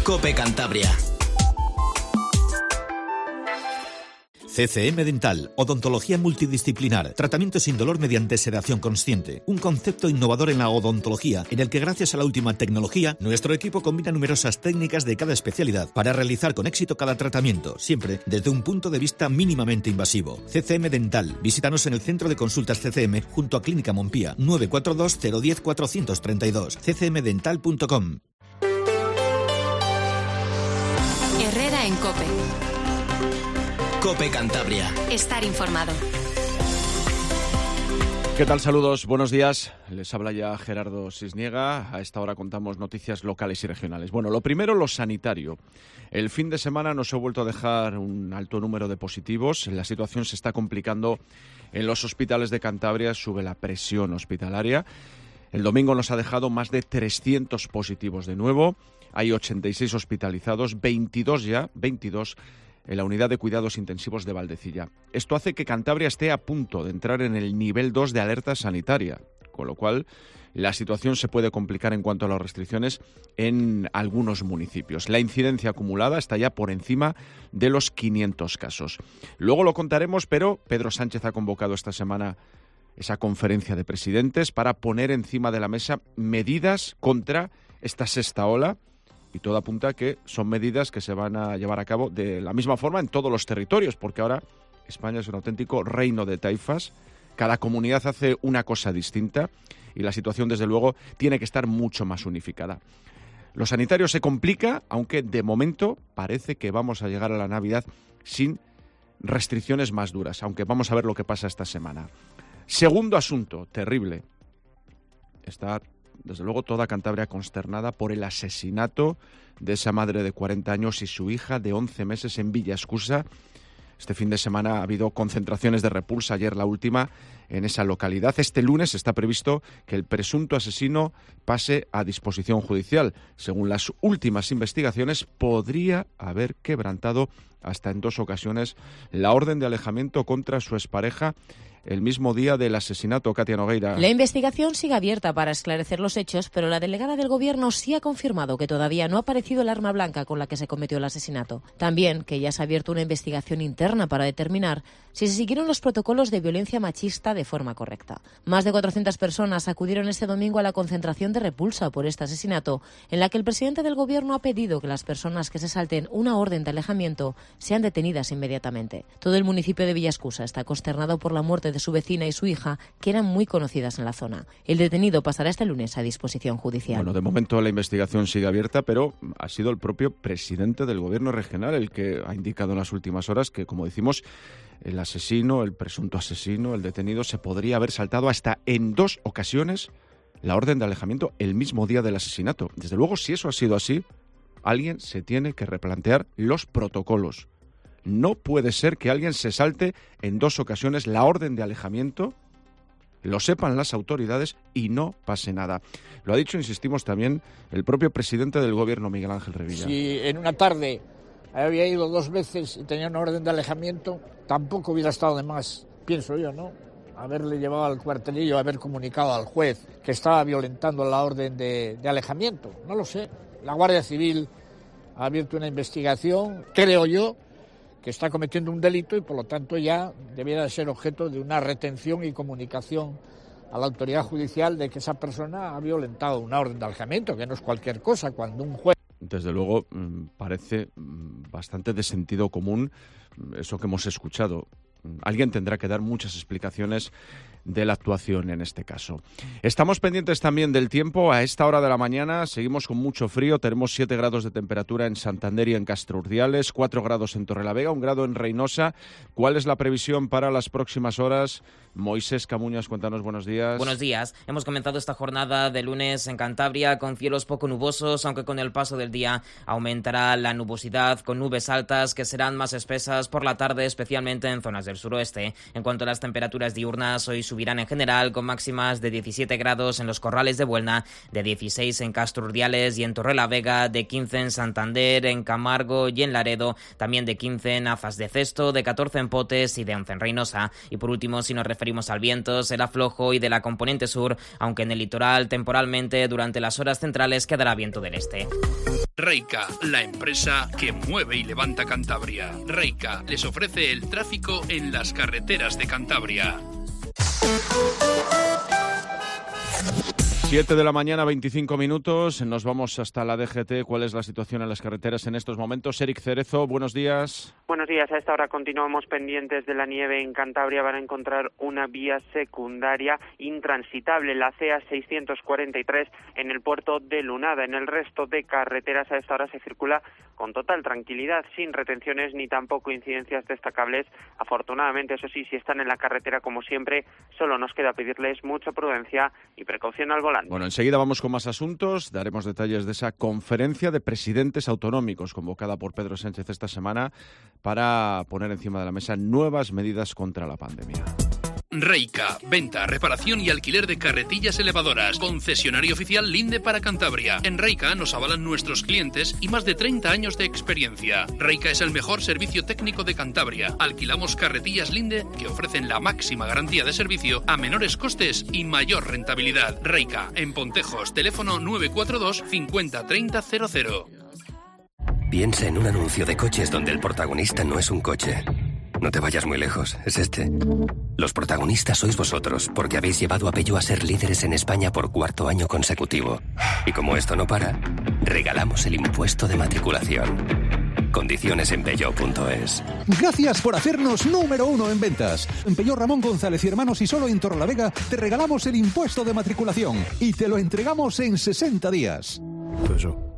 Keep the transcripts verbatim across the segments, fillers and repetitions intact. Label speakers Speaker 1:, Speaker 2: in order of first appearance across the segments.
Speaker 1: COPE Cantabria.
Speaker 2: C C M Dental, odontología multidisciplinar, tratamiento sin dolor mediante sedación consciente. Un concepto innovador en la odontología, en el que gracias a la última tecnología, nuestro equipo combina numerosas técnicas de cada especialidad para realizar con éxito cada tratamiento, siempre desde un punto de vista mínimamente invasivo. C C M Dental. Visítanos en el Centro de Consultas C C M junto a Clínica Montpía, nueve cuatro dos cero uno cero cuatro tres dos, c c m dental punto com.
Speaker 3: Herrera en COPE.
Speaker 1: COPE Cantabria.
Speaker 3: Estar informado.
Speaker 4: ¿Qué tal? Saludos, buenos días. Les habla ya Gerardo Sisniega. A esta hora contamos noticias locales y regionales. Bueno, lo primero, lo sanitario. El fin de semana nos ha vuelto a dejar un alto número de positivos. La situación se está complicando en los hospitales de Cantabria. Sube la presión hospitalaria. El domingo nos ha dejado más de trescientos positivos de nuevo. Hay ochenta y seis hospitalizados, veintidós ya, veintidós en la unidad de cuidados intensivos de Valdecilla. Esto hace que Cantabria esté a punto de entrar en el nivel dos de alerta sanitaria, con lo cual la situación se puede complicar en cuanto a las restricciones en algunos municipios. La incidencia acumulada está ya por encima de los quinientos casos. Luego lo contaremos, pero Pedro Sánchez ha convocado esta semana esa conferencia de presidentes para poner encima de la mesa medidas contra esta sexta ola. Y todo apunta a que son medidas que se van a llevar a cabo de la misma forma en todos los territorios, porque ahora España es un auténtico reino de taifas. Cada comunidad hace una cosa distinta y la situación, desde luego, tiene que estar mucho más unificada. Lo sanitario se complica, aunque de momento parece que vamos a llegar a la Navidad sin restricciones más duras, aunque vamos a ver lo que pasa esta semana. Segundo asunto, terrible. Está desde luego toda Cantabria consternada por el asesinato de esa madre de cuarenta años y su hija de once meses en Villaescusa. Este fin de semana ha habido concentraciones de repulsa, ayer la última, en esa localidad. Este lunes está previsto que el presunto asesino pase a disposición judicial. Según las últimas investigaciones, podría haber quebrantado hasta en dos ocasiones la orden de alejamiento contra su expareja el mismo día del asesinato. Katia Nogueira.
Speaker 5: La investigación sigue abierta para esclarecer los hechos, pero la delegada del Gobierno sí ha confirmado que todavía no ha aparecido el arma blanca con la que se cometió el asesinato. También que ya se ha abierto una investigación interna para determinar si se siguieron los protocolos de violencia machista de forma correcta. Más de cuatrocientas personas acudieron este domingo a la concentración de repulsa por este asesinato, en la que el presidente del Gobierno ha pedido que las personas que se salten una orden de alejamiento sean detenidas inmediatamente. Todo el municipio de Villaescusa está consternado por la muerte de su vecina y su hija, que eran muy conocidas en la zona. El detenido pasará este lunes a disposición judicial.
Speaker 4: Bueno, de momento la investigación sigue abierta, pero ha sido el propio presidente del Gobierno regional el que ha indicado en las últimas horas que, como decimos, el asesino, el presunto asesino, el detenido, se podría haber saltado hasta en dos ocasiones la orden de alejamiento el mismo día del asesinato. Desde luego, si eso ha sido así, alguien se tiene que replantear los protocolos. No puede ser que alguien se salte en dos ocasiones la orden de alejamiento, lo sepan las autoridades y no pase nada. Lo ha dicho, insistimos, también el propio presidente del Gobierno, Miguel Ángel Revilla.
Speaker 6: Si en una tarde había ido dos veces y tenía una orden de alejamiento, tampoco hubiera estado de más, pienso yo, ¿no? Haberle llevado al cuartelillo, haber comunicado al juez que estaba violentando la orden de, de alejamiento. No lo sé. La Guardia Civil ha abierto una investigación, creo yo, que está cometiendo un delito y por lo tanto ya debiera ser objeto de una retención y comunicación a la autoridad judicial de que esa persona ha violentado una orden de alejamiento, que no es cualquier cosa. Cuando un juez...
Speaker 4: Desde luego parece bastante de sentido común eso que hemos escuchado. Alguien tendrá que dar muchas explicaciones de la actuación en este caso. Estamos pendientes también del tiempo. A esta hora de la mañana seguimos con mucho frío. Tenemos siete grados de temperatura en Santander y en Castro Urdiales, cuatro grados en Torrelavega, un grado en Reynosa. ¿Cuál es la previsión para las próximas horas? Moisés Camuñas, cuéntanos, buenos días.
Speaker 7: Buenos días. Hemos comenzado esta jornada de lunes en Cantabria con cielos poco nubosos, aunque con el paso del día aumentará la nubosidad con nubes altas que serán más espesas por la tarde, especialmente en zonas del suroeste. En cuanto a las temperaturas diurnas, hoy subirán en general con máximas de diecisiete grados en los Corrales de Buelna, de dieciséis en Castro Urdiales y en Torrelavega, de quince en Santander, en Camargo y en Laredo, también de quince en Azas de Cesto, de catorce en Potes y de once en Reynosa. Y por último, si nos referimos al viento, será flojo y de la componente sur, aunque en el litoral temporalmente durante las horas centrales quedará viento del este.
Speaker 1: Reica, la empresa que mueve y levanta Cantabria. Reica les ofrece el tráfico en las carreteras de Cantabria.
Speaker 4: siete de la mañana, veinticinco minutos. Nos vamos hasta la D G T. ¿Cuál es la situación en las carreteras en estos momentos? Eric Cerezo, buenos días.
Speaker 8: Buenos días. A esta hora continuamos pendientes de la nieve en Cantabria. Van a encontrar una vía secundaria intransitable, la C A seiscientos cuarenta y tres, en el puerto de Lunada. En el resto de carreteras a esta hora se circula con total tranquilidad, sin retenciones ni tampoco incidencias destacables. Afortunadamente, eso sí, si están en la carretera, como siempre, solo nos queda pedirles mucha prudencia y precaución al volante.
Speaker 4: Bueno, enseguida vamos con más asuntos. Daremos detalles de esa conferencia de presidentes autonómicos convocada por Pedro Sánchez esta semana para poner encima de la mesa nuevas medidas contra la pandemia.
Speaker 1: Reica, venta, reparación y alquiler de carretillas elevadoras. Concesionario oficial Linde para Cantabria. En Reica nos avalan nuestros clientes y más de treinta años de experiencia. Reica es el mejor servicio técnico de Cantabria. Alquilamos carretillas Linde que ofrecen la máxima garantía de servicio a menores costes y mayor rentabilidad. Reica, en Pontejos, teléfono nueve cuatro dos, cincuenta, treinta, cero cero.
Speaker 9: Piensa en un anuncio de coches donde el protagonista no es un coche. No te vayas muy lejos, es este. Los protagonistas sois vosotros, porque habéis llevado a Peugeot a ser líderes en España por cuarto año consecutivo. Y como esto no para, regalamos el impuesto de matriculación. Condiciones en Peugeot punto es.
Speaker 10: Gracias por hacernos número uno en ventas. En Peugeot Ramón González y Hermanos y solo en Torrelavega te regalamos el impuesto de matriculación y te lo entregamos en sesenta días. Peugeot.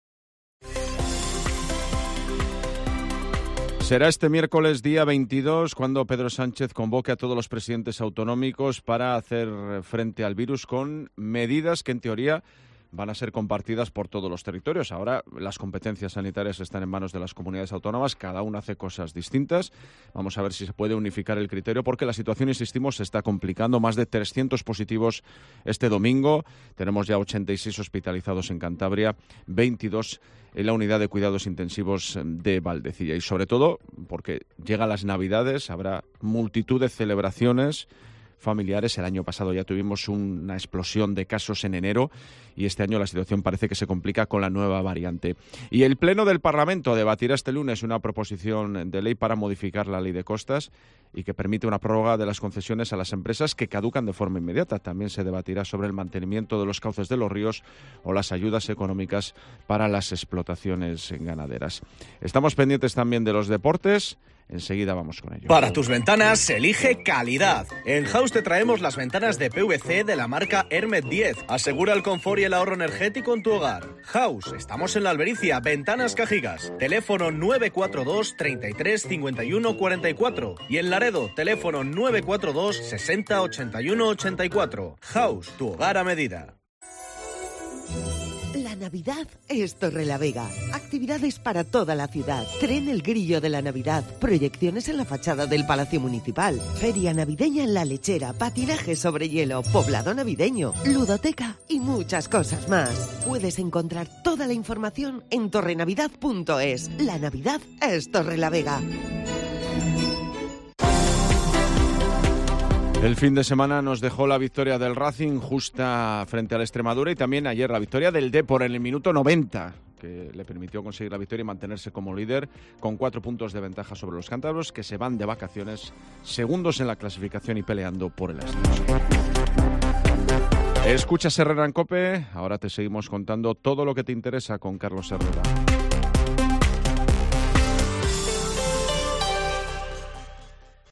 Speaker 4: Será este miércoles día veintidós cuando Pedro Sánchez convoque a todos los presidentes autonómicos para hacer frente al virus con medidas que en teoría van a ser compartidas por todos los territorios. Ahora las competencias sanitarias están en manos de las comunidades autónomas, cada una hace cosas distintas. Vamos a ver si se puede unificar el criterio porque la situación, insistimos, se está complicando. Más de trescientos positivos este domingo. Tenemos ya ochenta y seis hospitalizados en Cantabria, veintidós en la unidad de cuidados intensivos de Valdecilla. Y sobre todo porque llegan las Navidades, habrá multitud de celebraciones familiares. El año pasado ya tuvimos una explosión de casos en enero y este año la situación parece que se complica con la nueva variante. Y el Pleno del Parlamento debatirá este lunes una proposición de ley para modificar la ley de costas y que permite una prórroga de las concesiones a las empresas que caducan de forma inmediata. También se debatirá sobre el mantenimiento de los cauces de los ríos o las ayudas económicas para las explotaciones ganaderas. Estamos pendientes también de los deportes. Enseguida vamos con ello.
Speaker 11: Para tus ventanas, elige calidad. En House te traemos las ventanas de P V C de la marca Hermet diez. Asegura el confort y el ahorro energético en tu hogar. House, estamos en la Albericia, Ventanas Cajigas. Teléfono nueve cuatro dos, treinta y tres, cincuenta y uno, cuarenta y cuatro. Y en Laredo, teléfono nueve cuatro dos, sesenta, ochenta y uno, ochenta y cuatro. House, tu hogar a medida.
Speaker 12: La Navidad es Torrelavega. Actividades para toda la ciudad. Tren El Grillo de la Navidad. Proyecciones en la fachada del Palacio Municipal. Feria navideña en La Lechera. Patinaje sobre hielo. Poblado navideño. Ludoteca y muchas cosas más. Puedes encontrar toda la información en torrenavidad punto es. La Navidad es Torrelavega.
Speaker 4: El fin de semana nos dejó la victoria del Racing justa frente al Extremadura y también ayer la victoria del Depor en el minuto noventa, que le permitió conseguir la victoria y mantenerse como líder con cuatro puntos de ventaja sobre los cántabros, que se van de vacaciones segundos en la clasificación y peleando por el ascenso. Escuchas Herrera en COPE, ahora te seguimos contando todo lo que te interesa con Carlos Herrera.